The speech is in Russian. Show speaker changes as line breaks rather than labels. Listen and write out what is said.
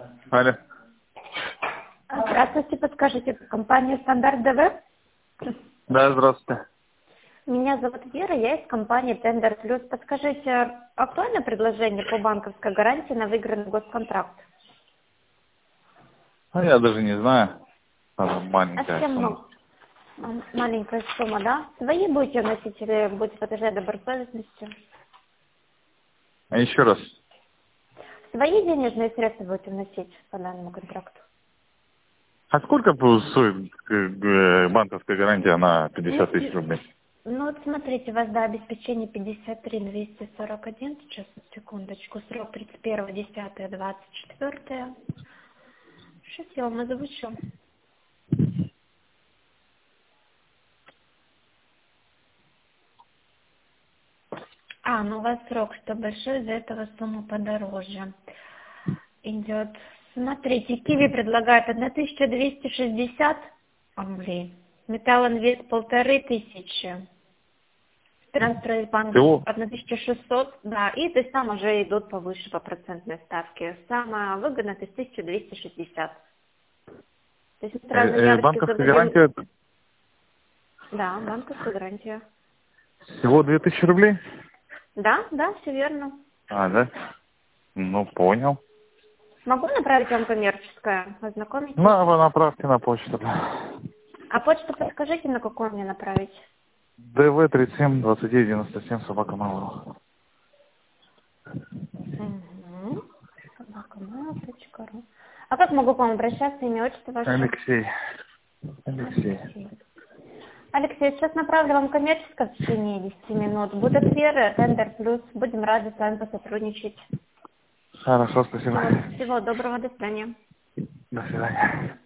Алло.
Здравствуйте, подскажите, компания «Стандарт ДВ»?
Да, здравствуйте.
Меня зовут Вера, я из компании «Тендер Плюс». Подскажите, актуальное предложение по банковской гарантии на выигранный госконтракт?
Я даже не знаю. Там
А
маленькая
с чем
сумма.
маленькая сумма, да? Свои будете вносить или будете подтверждать добросовестностью?
А еще раз.
Свои денежные средства будете вносить по данному контракту?
А сколько стоит банковская гарантия на 50 тысяч рублей?
Ну вот смотрите, у вас до обеспечения 53 241, сейчас, секундочку, срок 31.10.24. Сейчас я вам озвучу. Ну у вас срок что большой, из-за этого сумма подороже идет. Смотрите, Киви предлагает 1260 рублей, Металлинвест 1500, Трансстройбанк
Всего?
1600, да, и то есть там уже идут повыше по процентной ставке. Самое выгодное это 1260. То есть мы сразу явочки
Банковская
зададим.
гарантия
Да, банковская гарантия.
всего 2000 рублей?
Да, все верно.
Да? Ну, понял.
Могу направить вам коммерческое, ознакомитесь?
Вы направьте на почту.
А почту подскажите, на какую мне направить?
ДВ 37 29 97 собака Mail.ru.
Угу. Собакамейл.ру. А как могу к вам обращаться, имя, отчество ваше?
Алексей.
Алексей. Алексей, сейчас направлю вам коммерческое в течение 10 минут. Будет Вера, Тендер Плюс. Будем рады с вами посотрудничать.
Хорошо, спасибо.
Всего доброго, до свидания.
До свидания.